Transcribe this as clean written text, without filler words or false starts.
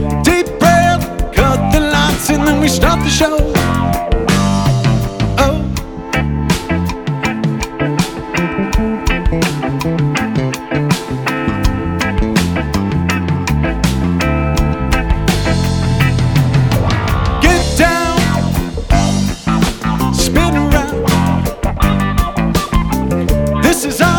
Deep breath, cut the lights, and then we start the show. Oh. Get down, spin around. This is